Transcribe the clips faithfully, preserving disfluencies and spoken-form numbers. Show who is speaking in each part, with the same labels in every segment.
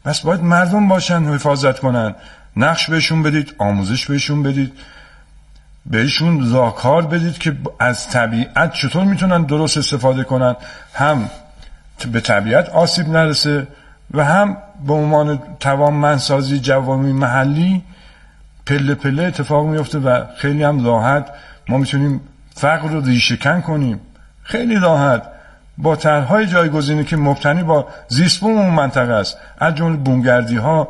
Speaker 1: بس باید مردم باشن حفاظت کنن، نقش بهشون بدید، آموزش بهشون بدید، بهشون راهکار بدید که از طبیعت چطور میتونن درست استفاده کنن، هم به طبیعت آسیب نرسه و هم به عنوان توانمندسازی جوامع محلی پله پله اتفاق میفته و خیلی هم راحت ما میتونیم فقر رو ریشه کن کنیم، خیلی راحت با طرح‌های جایگزینی که مبتنی با زیست بوم اون منطقه است، از جمله بومگردی ها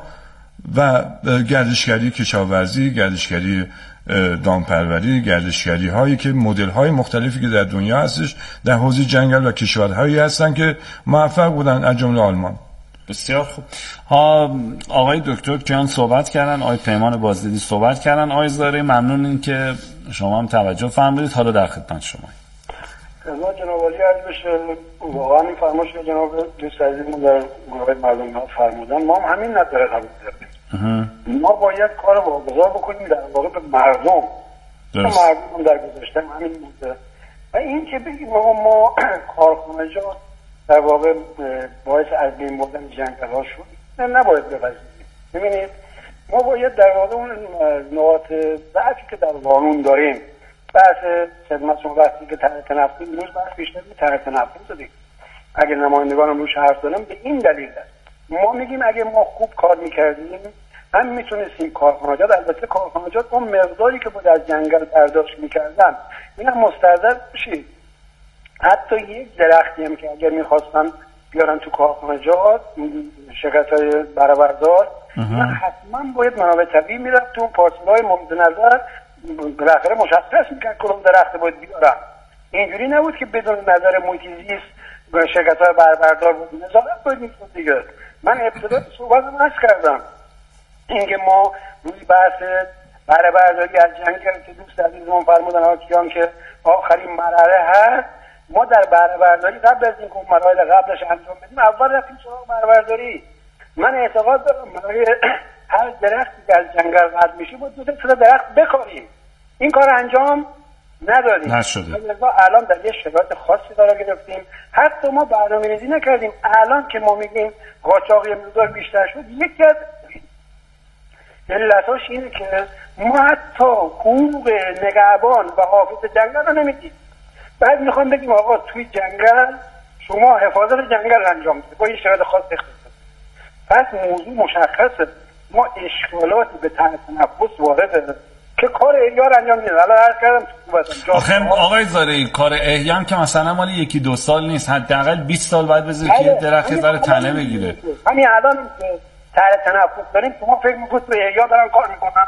Speaker 1: و گردشگری کشاورزی، گردشگری دامپروری، گردشگری هایی که مدل های مختلفی که در دنیا هستش در حوزه جنگل و کشورهایی هستن که موفق بودن، از جمله آلمان.
Speaker 2: بسیار خوب. ها آقای دکتر کیان صحبت کردن، آقای پیمان بازدیدی صحبت کردن. آقای زارعی ممنون این که شما هم توجه فرمودید. حالا در خدمت شما.
Speaker 3: خدمت جناب عالی عرض بشه. واقعا این فرمایش که جناب دوست عزیزمون در گروه مردم فرمودن ما هم همین نظر قبول داریم. ما باید کار واگذار بکنیم در واقع به مردم. درست. مردم در گذاشتن همین بوده و این که بگیم ما ما کارخانجات در واقع باعث از بین بردن جنگل ها شد، نه نباید بپذیریم. ببینید ما باید در واقع اون نقاط ضعفی که در قانون داریم، بحث خدمت وقتی که طرح تنفسی امروز بحث بیشتر به طرح تنفسی زدیم، اگر نمایندگانم روش حرف زدن به این دلیل است. ما میگیم اگه ما خوب کار میکردیم هم میتونستیم کارخانجات، البته کارخانجات اون مقداری که بود از جنگل برداشت میکردن این هم مستحضر بشید. حتی یک درختی هم که اگر میخواستن بیارن تو کارخانجات شرکت‌های برآوردار، من حتما باید منابع طبیعی میرفت تو اون پارسل‌های مورد نظر بالاخره مشخص میکرد کدوم درخت باید بیارن. اینجوری نبود که بدون نظر محیط زیست شرکت‌های برآوردار بود نظارت باید می‌کرد دیگه. من ابتدا صحبتم عرض کردم اینکه ما روی بحث بهره برداری از جنگل که دوست عزیزمون فرمودن آقایان که آخرین مرحله هست، ما در بهره برداری قبل از اینکه مراحل قبلش انجام بدیم اول رفتیم سراغ بهره برداری. من اعتقاد دارم برای هر درختی که از جنگل رد میشه باید دو تا درخت بکاریم. این کار انجام ندادیم.
Speaker 2: نشده.
Speaker 3: لذا الان در یه شرایط خاصی قرار گرفتیم. حتی ما برنامه‌ریزی نکردیم. الان که ما میگیم قاچاق یه مقدار بیشتر شد، یکی از علتاش اینه که ما حتی حقوق نگهبان و حافظ جنگل رو نمیدیم. بعد میخوام بگیم آقا توی جنگل شما حفاظت جنگل انجام بدید با این شرایط خاص اختصاصی. پس موضوع مشخصه. ما اشکالاتی به طرح تنفس وارده که کار احیا رو انجام میدیم. الان عرض کردم تو
Speaker 2: آخه آقای زارعی کار احیا هم که مثلا مال یکی دو سال نیست، حداقل بیست سال بعد بذارید که درخت داره تنه بگیره.
Speaker 3: همین الان که طرح تنفس داریم شما فکر میکنید به احیا دارن کار میکنن؟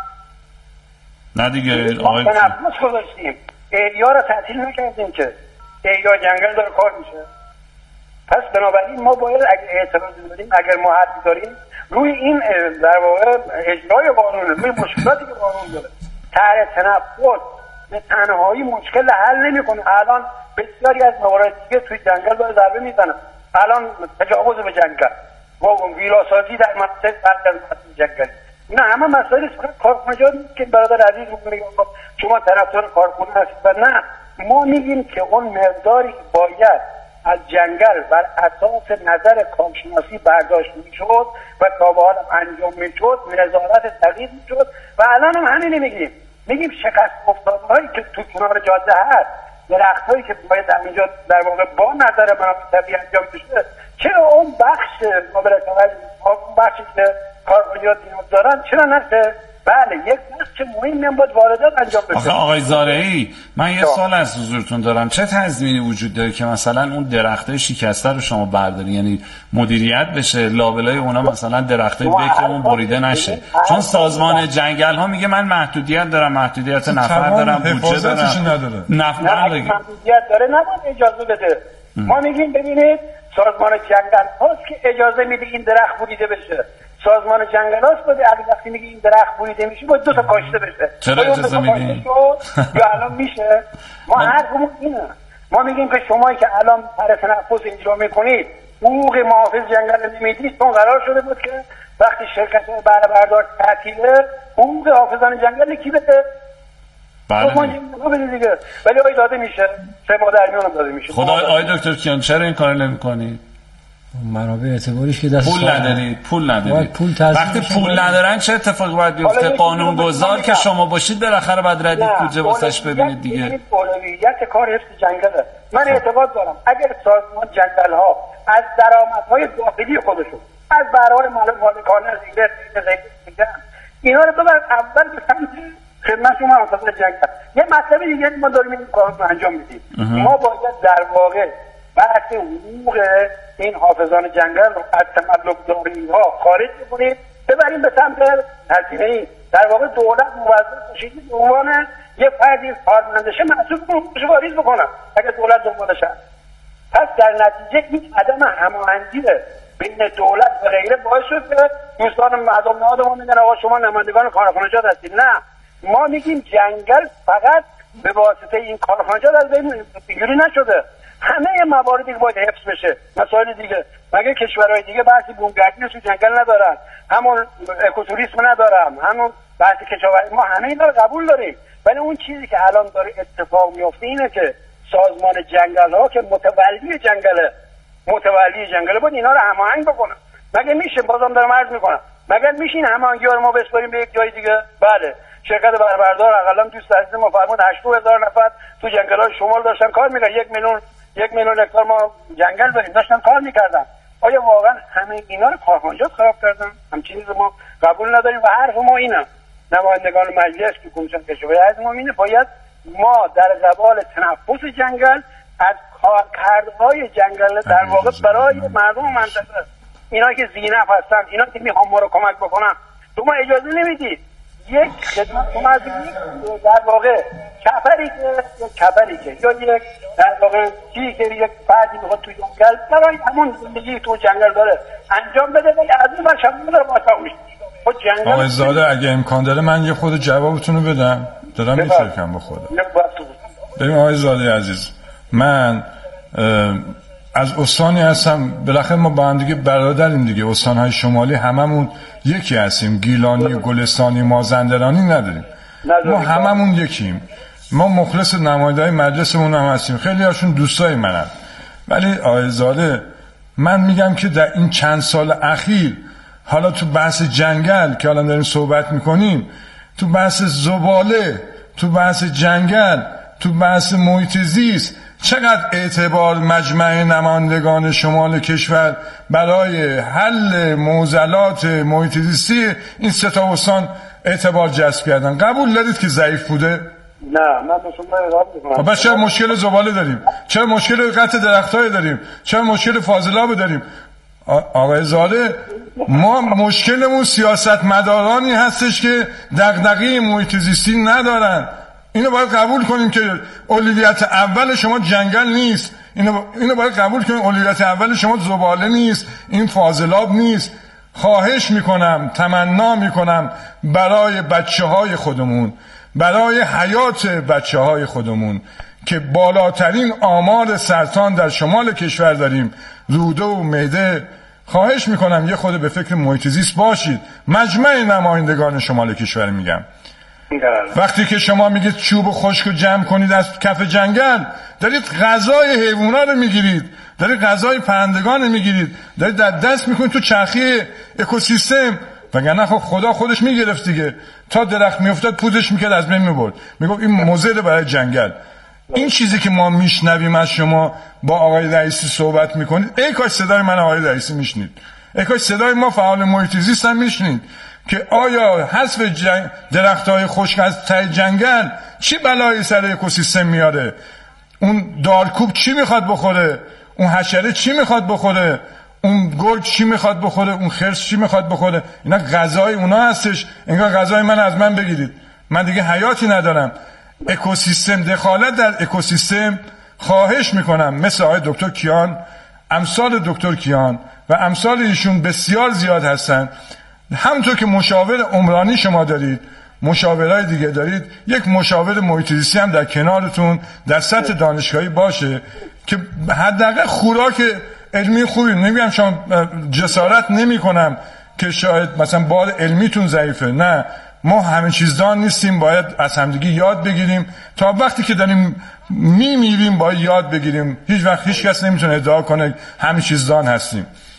Speaker 2: نه دیگه آقای
Speaker 3: تنفس گذاشتیم، احیا رو تعطیل نکردیم که احیا جنگل داره کار میشه. پس بنابراین ما باید اگر اعتراضی داریم، اگر ما حرفی داریم روی این در واقع اجرای قانون، روی مشکلاتی که قانون داره. طرح تنفس به تنهایی مشکل حل نمیکنه. الان بسیاری از موارد دیگه توی جنگل داره ضربه میزنه. الان تجاوز به جنگل و ویلاسازی در مناطق سرسبز جنگلی، اینا همه مسائل فقط کارخانجات نیست که برادر عزیز میگه شما طرفدار کارخونه هستید و نه، ما میگیم که اون مقداری باید از جنگل بر اساس نظر کارشناسی برداشت میشد و تا به حال انجام میشد نظارت دقیق میشد و الان هم همین میگیم. میگیم شکست افتاده هایی که تو کنار جاده هست، درخت هایی که باید همینجا در واقع با نظر منابع طبیعی انجام بشه، چرا اون بخش قابل توجه اون بخشی که کارخانجات نیاز دارن چرا نشه؟ بله یک بخش مهمی هم باید واردات انجام بشه.
Speaker 2: آخه آقای زارعی من یه سوال از حضورتون دارم، چه تضمینی وجود داره که مثلا اون درختای شکسته رو شما برداری، یعنی مدیریت بشه لابلای اونا مثلا درختای بکرمون بریده نشه؟ چون سازمان جنگل ها میگه من محدودیت دارم، محدودیت نفر دارم، بودجه دارم، نفر دیگه
Speaker 3: محدودیت داره نباید اجازه بده. ما میگیم ببینید سازمان جنگل هاست که اجازه میده این درخت بریده بشه. سازمان جنگل هاست بوده اگه وقتی میگه این درخت بریده میشه باید دو تا کاشته بشه.
Speaker 2: چرا اجازه میدین؟
Speaker 3: یا الان میشه؟ ما حرفمون اینه. ما میگیم که شمایی که الان طرح تنفس اجرا میکنید حقوق محافظ جنگل نمیدید، چون قرار شده بود که وقتی شرکت های بهره بردار تعطیله حقوق حافظان جنگل کی بده؟
Speaker 2: بله
Speaker 3: دیگه. ولی آی داده میشه، سه ماه در میان داده میشه.
Speaker 2: خدا آی دکتر کیان چرا این کار نمی‌کنید؟
Speaker 4: منابع اعتباریش که دست
Speaker 2: پول ندارید پول ندارید
Speaker 4: پول
Speaker 2: وقتی پول ندارن چه اتفاقی باید بیفته؟ قانون گذار که شما باشید بالاخره باید ردیف بودجه واسش ببینید دیگه.
Speaker 3: اولویت کار حفظ جنگله. من اعتقاد دارم اگر سازمان جنگل ها از درآمدهای داخلی خودشون از بهره مالکانه زیر زیر اینا رو ببر اول به سمت خدمت شما اساس جنگل. یه مطلب دیگه ما داریم این کارو انجام میدیم. ما باید در واقع بحث حقوق این حافظان جنگل رو از تملک داری ها خارج کنیم ببریم به سمت هزینه ای. در واقع دولت موظف بشه به عنوان یه فردی کارمندشه محسوب کنه واریز بکنه اگه دولت دنبالش هست. پس در نتیجه این عدم هماهنگی بین دولت و غیره باعث شد که دوستان مردم نهاد ما میگن آقا شما نمایندگان کارخانجات هستید. نه، ما میگیم جنگل فقط به واسطه این کارخانجات از بین اینجوری نشده. همه مواردی که باید حفظ بشه. مسائل دیگه مگه کشورهای دیگه بحثی بومگردی تو جنگل ندارن، همون اکوتوریسم ندارن، همون بحث کشاورزی، ما همه اینا رو قبول داریم. ولی اون چیزی که الان داره اتفاق میفته اینه که سازمان جنگل ها که متولی جنگله متولی جنگله باید اینا رو هماهنگ بکنه. مگه میشه؟ بازم دارم عرض میکنم مگه میشه این هماهنگی رو ما بسپاریم به یک جای دیگه؟ بله، شرکت بربردار حداقل دوست عزیز ما فرمود هشتاد هزار نفر تو جنگل‌های شمال داشتن کار میکردن. یک میلیون یک میلیون هکتار ما جنگل داریم داشتن کار میکردن. آیا واقعا همه اینا رو کارخانجات خراب کردن؟ همچین چیزی ما قبول نداریم و حرف ما اینه. نمایندگان مجلس که کمیسیون کشاورزی ما اینه باید ما در قبال تنفس جنگل از کارکردهای جنگل در واقع برای مردم منطقه، اینا که زینف هستن، اینا که میخوان ما رو کمک بکنن، تو ما اجازه نمیدید یک خدمت شما از یک در واقع کفری که یک کفری که یا یک در واقع چی که یک فردی میخواد تو جنگل برای همون زندگی تو جنگل داره انجام بده ولی از اون بر شما داره موفق میشه.
Speaker 1: آقای زاده اگه امکان داره من یه خود جوابتون رو بدم، دارم میترکم با خودم. ببین آقای زاده عزیز، من از استانی هستم، بالاخره ما با هم دیگه برادریم دیگه، استانهای شمالی هممون یکی هستیم، گیلانی و گلستانی مازندرانی نداریم، ما هممون یکیم. ما مخلص نماینده‌های مجلسمون هم هستیم، خیلی هاشون دوستای منن. ولی آقای زاده من میگم که در این چند سال اخیر حالا تو بحث جنگل که الان داریم صحبت میکنیم، تو بحث زباله، تو بحث جنگل، تو بحث محیط زیست، چقدر اعتبار مجمع نمایندگان شمال کشور برای حل معضلات محیط زیستی این سه تا استان اعتبار جذب کردن؟ قبول دارید که ضعیف بوده؟
Speaker 3: نه، من به شما اعتراض می‌کنم.
Speaker 1: بس چرا مشکل زباله داریم؟ چرا مشکل قطع درخت‌های داریم؟ چرا مشکل فاضلاب داریم؟ آقای زاده، ما مشکلمون سیاستمدارانی هستش که دغدغه محیط زیستی ندارن. اینو باید قبول کنیم که اولویت اول شما جنگل نیست. اینو اینو باید قبول کنیم اولویت اول شما زباله نیست، این فاضلاب نیست. خواهش میکنم، تمنا میکنم برای بچه‌های خودمون، برای حیات بچه‌های خودمون که بالاترین آمار سرطان در شمال کشور داریم، روده و معده، خواهش میکنم یه خود به فکر محیط زیست باشید. مجمع نمایندگان شمال کشور میگم، وقتی که شما میگید چوب خشک رو جمع کنید از کف جنگل، دارید غذای حیوونا رو میگیرید، دارید غذای پرندگان رو میگیرید، دارید در دست میکنید تو چرخه اکوسیستم. وگرنه خب خدا خودش میگرفت دیگه، تا درخت میافتاد پوزش میکرد از بین میبرد، میگفت این مضر برای جنگل. این چیزی که ما میشنویم از شما با آقای رئیسی صحبت میکنید، ای کاش صدای من آقای رئیسی میشنید، ای کاش صدای ما فعال محیط زیست هم میشنید که آیا حذف جنگ... درختای خشک از ته جنگل چی بلایی سر اکوسیستم میاره؟ اون دارکوب چی میخواد بخوره؟ اون حشره چی میخواد بخوره؟ اون گرگ چی میخواد بخوره؟ اون خرس چی میخواد بخوره؟ اینا غذای اونا هستش. انگار غذای من از من بگیرید، من دیگه حیاتی ندارم. اکوسیستم، دخالت در اکوسیستم، خواهش میکنم مثل آقای دکتر کیان، امثال دکتر کیان و امثال ایشون بسیار زیاد هستن. همونطور که مشاور عمرانی شما دارید، مشاورای دیگه دارید، یک مشاور محیط زیستی هم در کنارتون در سطح دانشگاهی باشه که حداقل خوراک علمی خوبی. نمیگم شما جسارت نمی کنم که شاید مثلا بار علمیتون ضعیفه، نه، ما همه چیزدان نیستیم، باید از همدیگه یاد بگیریم. تا وقتی که داریم میمیریم باید یاد بگیریم. هیچ وقت هیچ کس نمیتونه ادعا کنه همه چیزدان هستیم.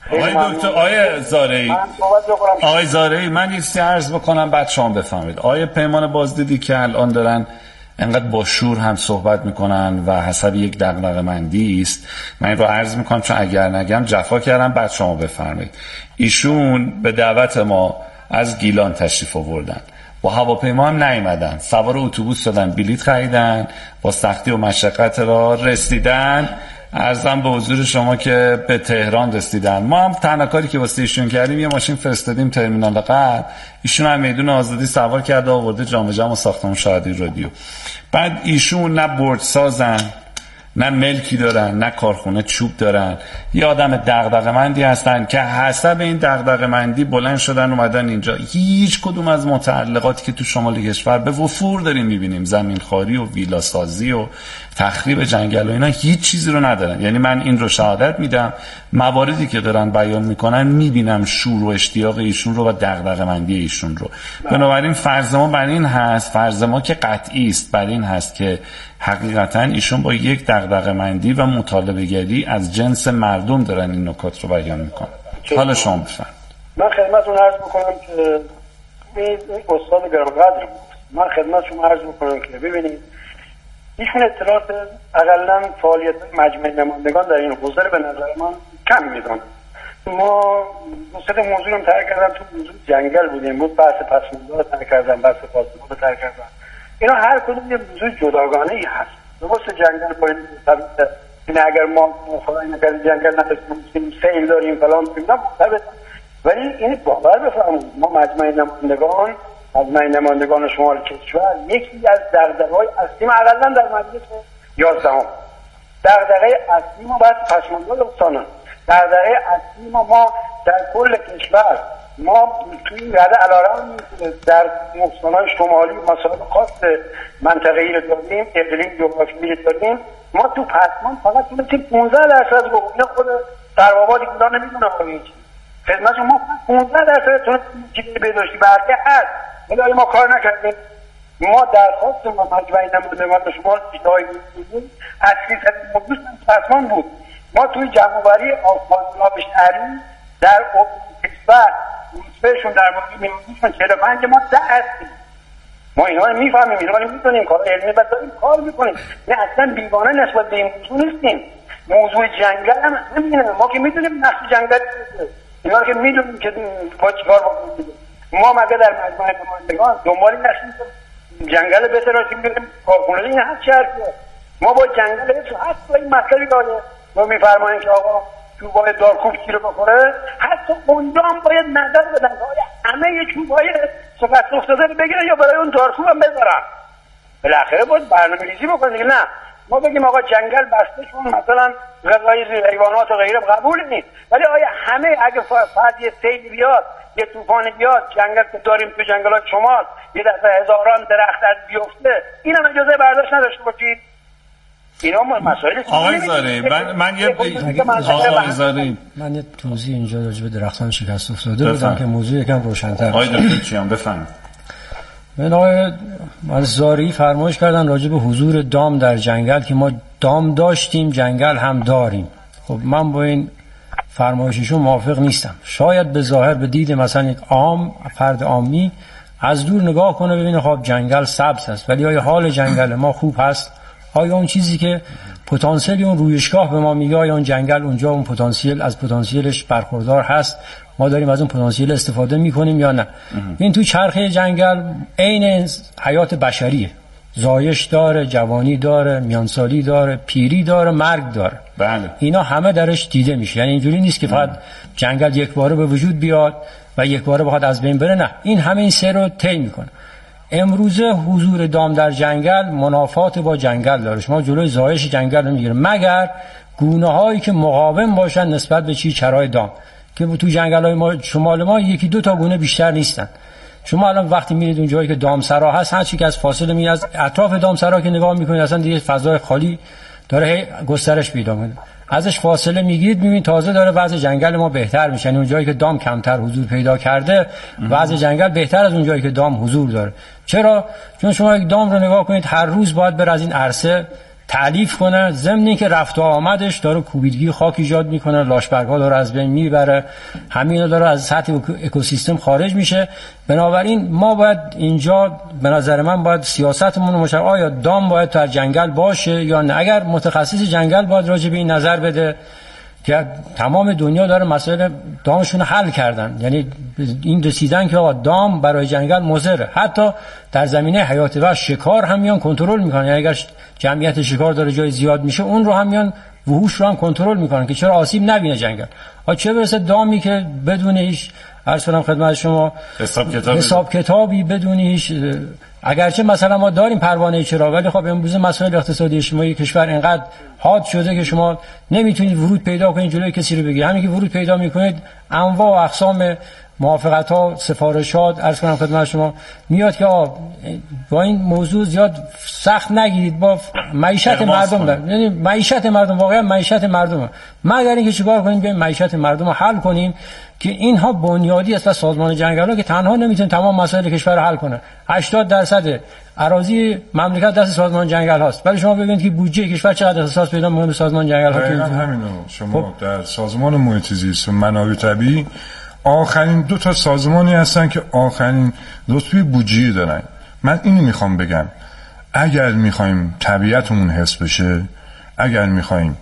Speaker 2: آقای دکتر آقای زارعی آقای زارعی من یه چیزی عرض بکنم بعد شما بفهمید. آقای پیمان بازدیدی که الان دارن انقدر با شور هم صحبت میکنن و حسب یک دغدغه‌مندی است، من این رو عرض میکنم چون اگر نگم جفا کردم، بعد شما بفرمایید. ایشون به دعوت ما از گیلان تشریف آوردن، با هواپیما هم نیومدن، سوار اتوبوس شدن، بلیط خریدن، با سختی و مشقت را رسیدن. عرضم به حضور شما که به تهران رسیدن. ما هم تنها کاری که واسه ایشون کردیم یه ماشین فرستادیم ترمینال قبل، ایشون هم میدون آزادی سوار کرده آورده جام جم و ساختمون شهادی رادیو. بعد ایشون نه برج سازن، نه ملکی دارن، نه کارخونه چوب دارن، یه آدم دغدغه‌مندی هستن که حسب این دغدغه‌مندی بلند شدن اومدن اینجا. هیچ کدوم از متعلقاتی که تو شمال کشور به وفور داریم میبینیم، زمین خواری و ویلا سازی و تخریب جنگل و اینا، هیچ چیزی رو ندارن. یعنی من این رو شهادت میدم، مواردی که دارن بیان میکنن میبینم شور و اشتیاق ایشون رو و دغدغه‌مندی ایشون رو. بنابراین فرض ما بر این هست، فرض ما که قطعی است بر این هست که حقیقتا ایشون با یک دغدغه‌مندی و مطالبه‌گری از جنس مردم دارن این نکات رو بیان میکنن. حالا شما بفرمایید.
Speaker 3: من خدمتتون عرض میکنم که این استاد گرانقدر بود. من خدمتتون عرض میکنم که ببینید ایشون اطلاعات اقلا فعالیت مجمع نمایندگان در این حوزه به نظر من کم میدونن. ما دوست موضوع رو ترک کردن، تو موضوع جنگل بودیم، بود بحث پسمانده رو ترک کردن، بحث پاسداران رو ترک کردن. اینا هر کدوم یه موضوع جداگانه ای هست. درست جنگل پایین طبیعت این اگر ما خدای نکرده جنگل نداشتیم، سیل داریم فلان اینا مثبت، ولی این باور بفرمایید ما مجمع نمایندگان مجمع نمایندگان شمال کشور یکی از دغدغه‌های اصلی ما اقلا در مجلس یازدهم دغدغه اصلی ما بعد پسماندها دوستانان دغدغه اصلی ما ما در کل کشور ما توی این رده علارم در مستانهای شمالی مسائل خاص منطقه‌ای رو داریم، اقلیم جغرافیایی رو داریم. ما تو پسمان فقط تونستیم پانزده درصد رو اینا خود سرباباد اینا نمیدونه آقایی چی خدمت ما پانزده درصد تونستیم چیزی بداشتی برکه هست ولی ما کار نکردیم. ما درخواست ما مجمع نمایندگان شمال چیزهایی می‌کنیم اصلی سر موضوع پسمان بود. ما توی جمع‌آوری آفاضلاب شهری در کشور روزبهشون در مورد میلیونشون چهل و پنج ما ده هستیم. ما اینا رو میفهمیم، اینا رو میدونیم، کار علمی باید داریم کار میکنیم. نه اصلا بیگانه نسبت به این موضوع نیستیم. موضوع جنگل هم همینه، ما که میدونیم نقش جنگل اینا رو که میدونیم که با چیکار بکنیم. ما مگه در مجمع نمایندگان دنبالی نشیم جنگل بهتراشیم بریم کارخونه این هست شرطیه. ما با جنگل حتی این مسئله داره ما میفرماییم که آقا چوبای دارکوب چی رو بخوره، حتی اونجا هم باید نظر بدن که همه یه چوبای سقط افتاده رو بگیرن یا برای اون دارکوب هم بذارن. بالاخره باید برنامه ریزی بکنیم. نه ما بگیم آقا جنگل بسته شون مثلا غذای حیوانات و غیره قبول نیست، ولی آیا همه اگه فرض یه سیل بیاد یه طوفان بیاد جنگل که داریم تو جنگلات شمال یه دفعه هزاران درخت از بیفته اینم اجازه برداشت نداشته باشید؟ اینا مسائل
Speaker 2: آقای زارعی من من یه آقای زارعی
Speaker 4: من یه توضیح اینجا راجع به درختان شکست افتاده بدم که موضوع یکم روشن‌تر
Speaker 2: آقای دکتر چیان بفرمایید.
Speaker 4: من آقای زارعی فرمایش کردن راجع به حضور دام در جنگل که ما دام داشتیم جنگل هم داریم. خب من با این فرمایششون موافق نیستم. شاید به ظاهر به دید مثلا یک عام فرد عامی از دور نگاه کنه ببینه خب جنگل سبز هست، ولی آیا حال جنگل ما خوب هست؟ آیا اون چیزی که پتانسیل اون رویشگاه به ما میگه آیا اون جنگل اونجا اون پتانسیل از پتانسیلش برخوردار هست، ما داریم از اون پتانسیل استفاده میکنیم یا نه؟ این تو چرخه جنگل عین حیات بشریه، زایش داره، جوانی داره، میانسالی داره، پیری داره، مرگ داره.
Speaker 2: بله.
Speaker 4: اینا همه درش دیده میشه. یعنی اینجوری نیست که فقط جنگل یک باره به وجود بیاد و یک باره بخواد از بین بره، نه، این همه این سه رو طی میکنه. امروزه حضور دام در جنگل منافات با جنگل داره. شما جلوی زایش جنگل رو میگیره مگر گونه هایی که مقاوم باشن نسبت به چی چرای دام که تو جنگل های ما شمال ما یکی دو تا گونه بیشتر نیستن. شما الان وقتی میرید اون جایی که دامسرا هست هر چی که از فاصله می از اطراف دامسرا که نگاه میکنید اصلا دیگه فضای خالی داره گسترش پیدا میکنه، ازش فاصله میگیرید میبینید تازه داره وضع جنگل ما بهتر میشه. یعنی اون جایی که دام کمتر حضور پیدا کرده وضع جنگل بهتر از اون جایی که دام حضور داره. چرا؟ چون شما یک دام رو نگاه کنید هر روز باید بر از این عرصه تعلیف کنه، ضمن اینکه رفت و آمدش داره کوبیدگی خاک ایجاد میکنه، لاشبرگ‌ها داره از بین میبره، همین داره از سطح اکوسیستم خارج میشه. بنابراین ما باید اینجا به نظر من باید سیاستمون رو مشخص، آیا دام باید در جنگل باشه یا نه. اگر متخصص جنگل باید راجع به این نظر بده که تمام دنیا داره مسائل دامشون حل کردن، یعنی این رسیدن که آقا دام برای جنگل مضره. حتی در زمینه حیات وحش شکار هم میان کنترل میکنن، یعنی اگر جمعیت شکار داره جای زیاد میشه اون رو هم میان وحوش رو هم کنترل میکنن که چرا آسیب نبینه جنگل. آ چه برسه دامی که بدون هیچ عرض کنم خدمت شما
Speaker 2: حساب کتابی
Speaker 4: حساب کتابی بدون هیچ، اگرچه مثلا ما داریم پروانه چرا، ولی خب امروز مسائل اقتصادی اجتماعی کشور اینقدر حاد شده که شما نمیتونید ورود پیدا کنید جلوی کسی رو بگیرید. همین که ورود پیدا میکنید انواع و اقسام موافقت ها، سفارشات عرض کنم خدمت شما میاد که با این موضوع زیاد سخت نگیرید، با معیشت مردم، یعنی معیشت مردم واقعا معیشت مردم، مگر اینکه چیکار کنیم بیایم معیشت مردم رو حل کنیم که اینها بنیادی است و سازمان جنگل ها که تنها نمیتونه تمام مسائل کشور رو حل کنه. هشتاد درصد اراضی مملکت دست سازمان جنگل هاست، ولی شما ببینید که بودجه کشور چقدر احساس پیدا می‌کنه به سازمان جنگل ها.
Speaker 1: دقیقاً همینو شما خب. در سازمان محیط زیست و منابع طبیعی آخرین دو تا سازمانی هستن که آخرین رتبه بودجه دارن. من اینو میخوام بگم، اگر میخوایم طبیعتمون حفظ بشه، اگر میخوایم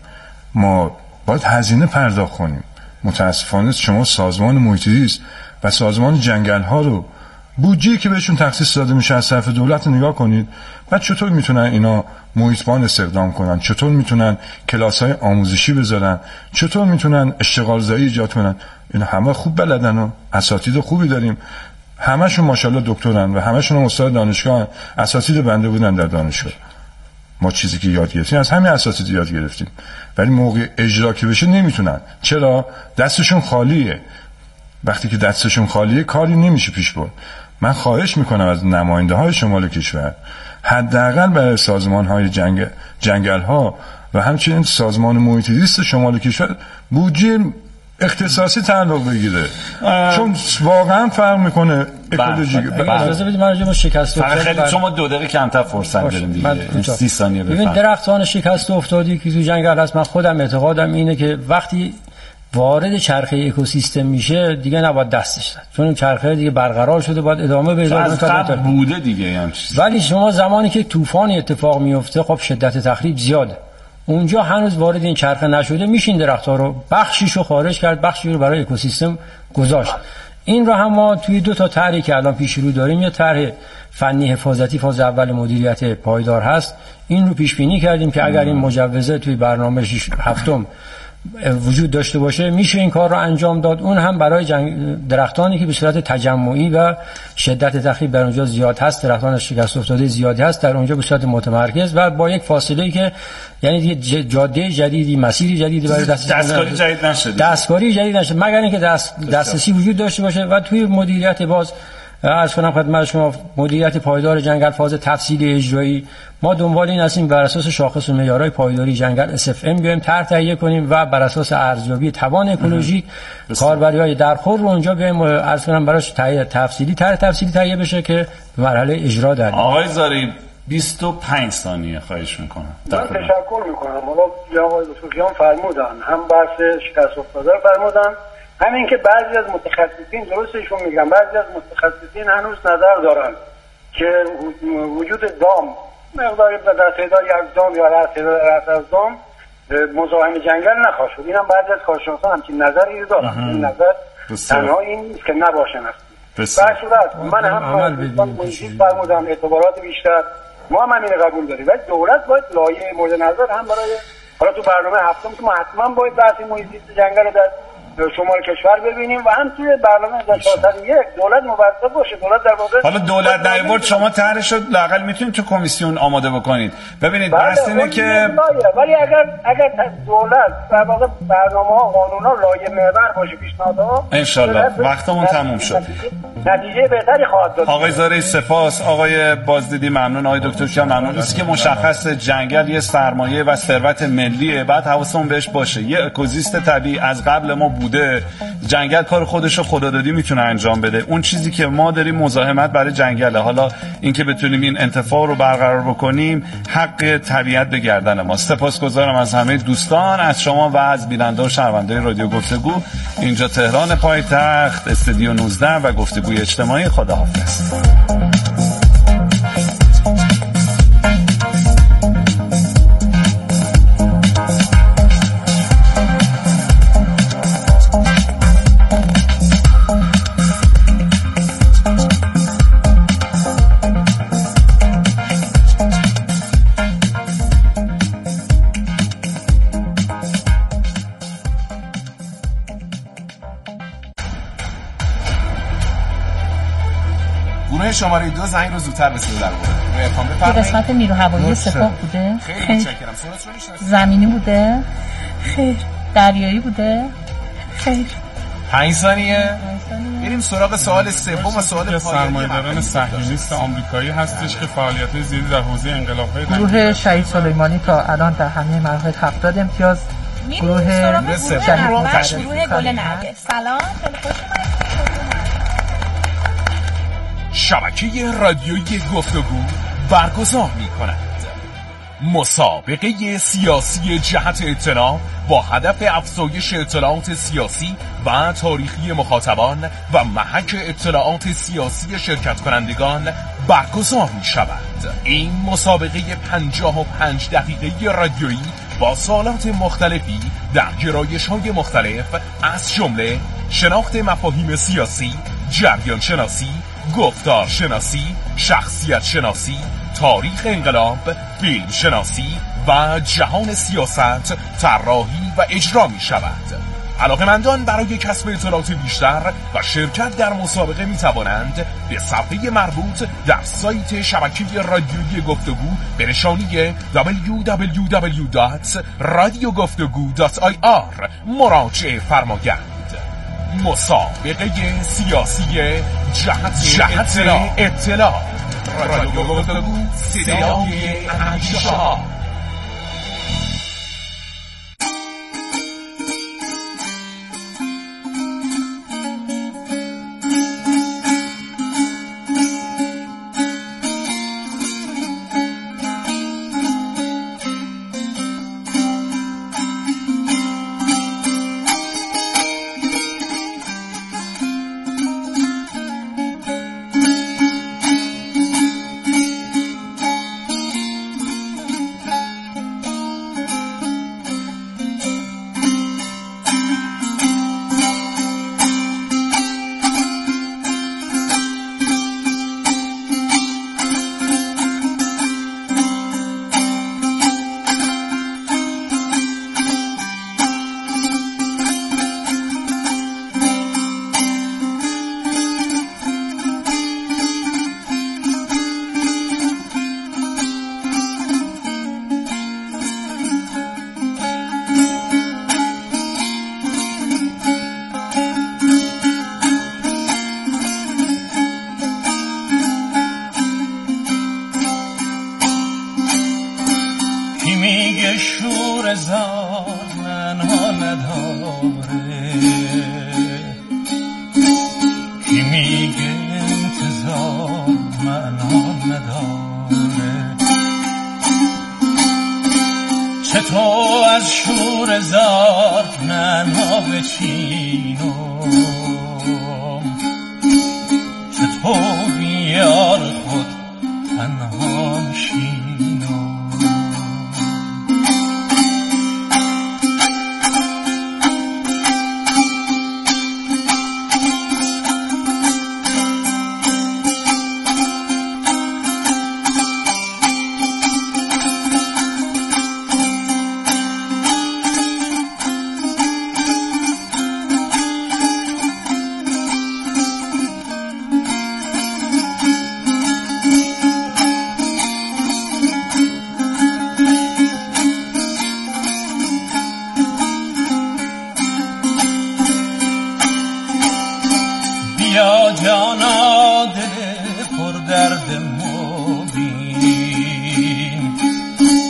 Speaker 1: ما باید هزینه پرداخت کنیم. متاسفانه شما سازمان محیط زیست و سازمان جنگل ها رو بودجه‌ای که بهشون تخصیص داده میشه از طرف دولت نگاه کنید، بعد چطور میتونن اینا محیطبان استخدام کنن، چطور میتونن کلاس‌های آموزشی بذارن، چطور میتونن اشتغال زایی ایجاد کنن. اینا همه خوب بلدن و اساتید خوبی داریم، همشون ماشاءالله دکترن و همشون استاد دانشگاهن، اساتید بنده بودن در دانشگاه. ما چیزی که یاد گرفتیم از همین اساتید یاد گرفتیم، ولی موقع اجرا که بشه نمیتونن. چرا؟ دستشون خالیه. وقتی که دستشون خالیه کاری نمیشه پیش برد. من خواهش میکنم از نماینده های شمال کشور حداقل برای سازمان های جنگ جنگل ها و همچنین سازمان محیط زیست شمال کشور بودجه اختصاصی تعلق بگیره، چون واقعا فرق میکنه اکولوژی.
Speaker 4: اجازه بدید من راجع به شکست
Speaker 2: افتادگی خیلی شما دو دقیقه کمتر فرصت دارین دیگه، سی ثانیه بفرمایید.
Speaker 4: ببین درختان شکست افتادی که تو جنگل هست، من خودم اعتقادم اینه که وقتی وارد چرخه اکوسیستم میشه دیگه نباید دستش زد، چون این چرخه دیگه برقرار شده، باید ادامه پیدا
Speaker 2: کنه. بوده دیگه هم چیز.
Speaker 4: ولی شما زمانی که طوفان اتفاق میفته خب شدت تخریب زیاده، اونجا هنوز وارد این چرخه نشده، میشین درخت‌ها رو بخشیشو خارج کرد، بخشی رو برای اکوسیستم گذاشت. این رو هم ما توی دو تا طرحی که الان پیش رو داریم، یه طرح فنی حفاظتی فاز اول مدیریت پایدار هست، این رو پیش بینی کردیم که اگر این مجوزه توی برنامه هفتم وجود داشته باشه میشه این کار رو انجام داد. اون هم برای جنگ درختانی که به صورت تجمعی و شدت تخریب در اونجا زیاد هست، درختان شکست افتاده زیادی هست، در اونجا به صورت متمرکز و با یک فاصله‌ای که یعنی جاده جدیدی، مسیری جدیدی برای دست
Speaker 2: دستکاری جدید نشه،
Speaker 4: دستکاری جدید نشه، مگر اینکه دست دسترسی وجود داشته باشه. و توی مدیریت باز از کنم خدمت شما مدیریت پایدار جنگل فاز تفصیلی اجرایی، ما دنبال این هستیم بر اساس شاخص و معیارهای پایداری جنگل اس اف ام بیایم طرح تهیه کنیم و بر اساس ارزیابی توان اکولوژیک کاربری‌های درخور رو اونجا بیایم عرض کنم براش تهیه تفصیلی طرح تفصیلی تهیه بشه که به مرحله اجرا در.
Speaker 2: آقای زاری بیست و پنج ثانیه خواهش میکنم.
Speaker 3: من تشکر میکنم. حالا آقای دکتر فرمودن هم بحث شکست افتاده فرمودن، همین که بعضی از متخصصین درستشون میگن، بعضی از متخصصین هنوز نظر دارن که وجود دام مقداری در تعدادی از دام یا در تعداد از دام مزاحم جنگل نخواهد شد. اینم بعضی از کارشناسان همچین نظری دارن. این نظر تنها این نیست که نباشه نست. به صورت من هم محیط فرمودم اعتبارات بیشتر، ما هم همین قبول داریم، ولی دولت باید لایحه مورد نظر هم برای حالا تو برنامه هفتم که ما حتما باید بحث محیط زیست جنگل در شمال کشور ببینیم و هم توی برنامه هزار و چهارصد و یک دولت مبصر باشه. دولت در واقع
Speaker 2: حالا دولت نیورد شما طرحش رو لااقل میتونید تو کمیسیون آماده بکنید. ببینید بحث اینه که
Speaker 3: ولی اگر اگر دولت در واقع برنامه‌ها قانون‌ها لایحه محور باشه پیشنهادها
Speaker 2: ان شاء الله وقتمون تموم شد،
Speaker 3: نتیجه بهتری خواهد داد.
Speaker 2: آقای زاری سپاس، آقای بازدیدی ممنون، آقای دکتر کیان ممنون. است که مشخص جنگل یه سرمایه و ثروت ملیه، بعد حواسمون بهش باشه. یه اکوزیست طبیعی از قبل ما بوده، جنگل کار خودش رو خدادادی میتونه انجام بده. اون چیزی که ما داریم مزاحمت برای جنگله. حالا اینکه بتونیم این انتفاع رو برقرار بکنیم حق طبیعت به گردن ما. سپاسگزارم از همه دوستان، از شما و از بیننده و شنونده رادیو گفتگو. اینجا تهران پایتخت، استودیو نوزده و گفتگوی اجتماعی. خداحافظ.
Speaker 5: شماره دو زنگ رو زودتر رسیده در بود.
Speaker 6: تو قسمت نیرو هوایی سپاه بوده؟
Speaker 5: خیلی متشکرم. صورتش رو میشناسید؟
Speaker 6: زمینی بوده؟ خیر. دریایی بوده؟ خیر.
Speaker 5: پنج ثانیه. بریم سراغ سوال سوم و سوال پایانی.
Speaker 7: سرمایه‌داران صهیونیست آمریکایی هستش که فعالیت زیادی در حوزه انقلاب‌های
Speaker 6: گروه شهید سلیمانی تا الان در همه مراحل هفتاد امتیاز. گروه
Speaker 8: شهید گروه گل نرگس. سلام، خیلی خوش اومدید.
Speaker 5: شبکه رادیویی گفتگو برگزار می کند مسابقه سیاسی جهت اطلاع با هدف افزایش اطلاعات سیاسی و تاریخی مخاطبان و محک اطلاعات سیاسی شرکت کنندگان برگزار می شود. این مسابقه پنجاه و پنج دقیقه رادیویی با سوالات مختلفی در گرایش‌های مختلف از جمله شناخت مفاهیم سیاسی، جریان شناسی، گفتار شناسی، شخصیت شناسی، تاریخ انقلاب، فیلم شناسی و جهان سیاست طراحی و اجرا می شود. علاقه‌مندان برای کسب اطلاعات بیشتر و شرکت در مسابقه می توانند به صفحه مربوط در سایت شبکه رادیویی گفتگو به نشانی دبلیو دبلیو دبلیو دات رادیو گفتگو دات آی آر مراجعه فرمایند. مسابقه سیاسی جهت, جهت اطلاع, اطلاع. رادیو گفتگو صدای انشا.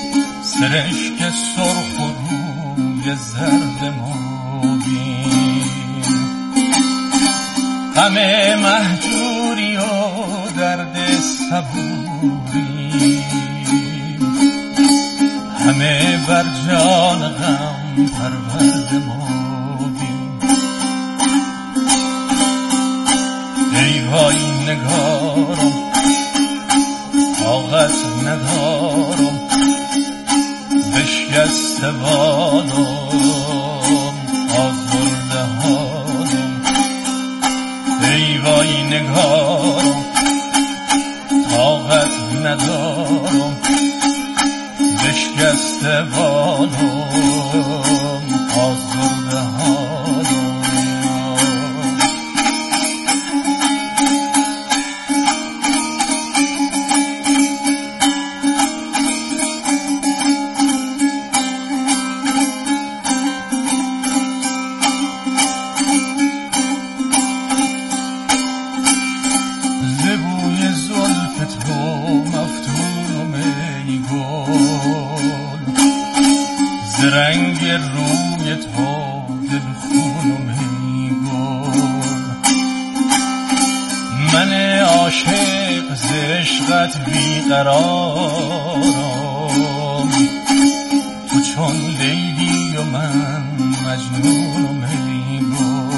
Speaker 9: سرشک سرخ و روی زرد ما بین همه مهجوری و درد صبوری، همه بر جان غم پرورد مابی. ای وای نگارم طاقت ندارم، بشکسته بالم آزرده حالم. ای وای نگارم طاقت ندارم، بشکسته بالم آزرده حالم. رنگ روی تو دل خونم ای گل، من عاشق ز عشقت بیقرارم. تو چون لیلی و من مجنونم ای گل.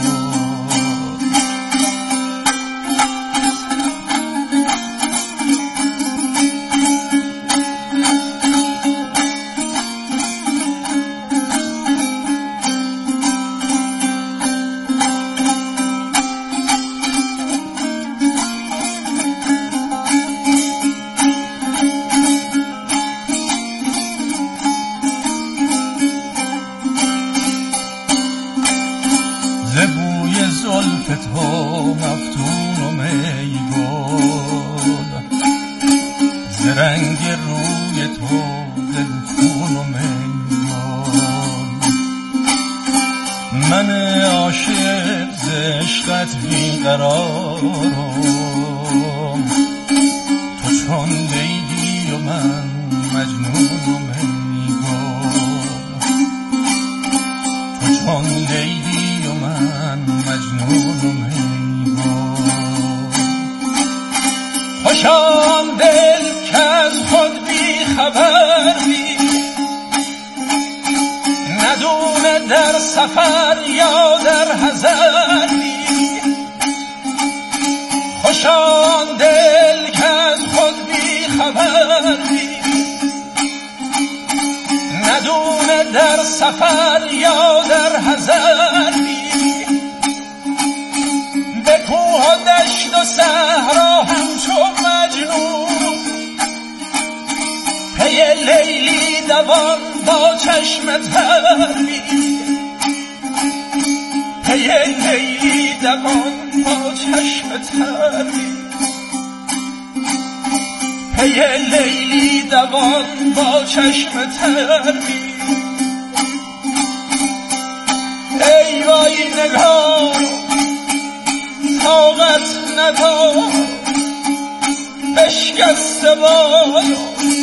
Speaker 9: رنگ روی تو دل خونم ای گل، من عاشق ز عشقت بیقرارم. تو چون لیلی و من مجنونم ای گل، تو چون لیلی و من مجنونم ای گل. خوشم دل که از خود بی خبر بی، ندونه در سفر یا در حضر بی. خوشم دل که از خود بی خبر بی، ندونه در سفر یا در حضر بی. به کوه و دشت و صحرا همچو مجنون، پی لیلی دوان با چشم تر بی. پی لیلی دوان با چشم تر بی. پی لیلی دوان با چشم تر بی. ای وای نگار طاقت ندارم، بشکسته بالم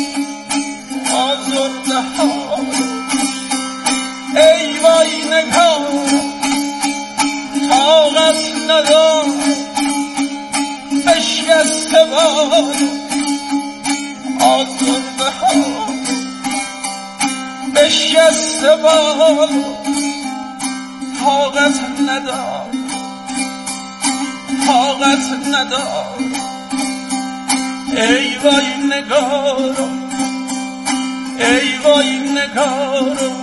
Speaker 9: آزرده حالم. ای وای نگارم طاقت ندارم، بشکسته بالم آزرده حالم. بشکسته بالم طاقت ندارم، طاقت ندارم. ای وای نگارم، ای وای نگارم.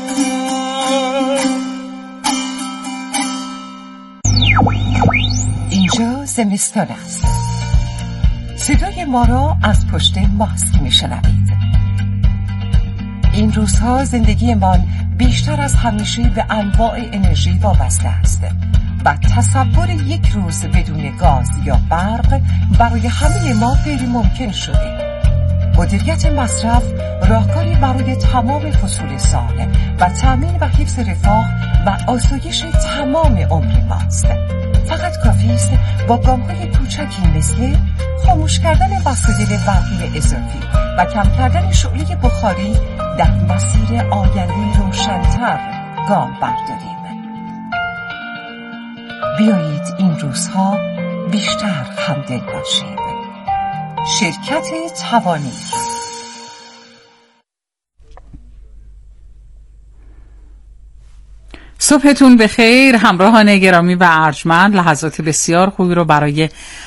Speaker 10: اینجا زمستان است. صدای ما را از پشت ماسک میشنوید. این روزها زندگیمان بیشتر از همیشه به انواع انرژی وابسته است و تصور یک روز بدون گاز یا برق برای همه ما غیر ممکن شده. مدیریت مصرف راهکاری برای تمام فصول سال و تامین و حفظ رفاه و آسایش تمام عمر ماست. فقط کافی است با گام‌های کوچکی مثل خاموش کردن وسایل برقی اضافی و کم کردن شعله بخاری در مسیر آینده روشن‌تر گام برداریم. بیایید این روزها بیشتر همدل باشید. شرکت توانی.
Speaker 11: صبحتون بخیر همراهان گرامی و ارجمند. لحظات بسیار خوبی رو برای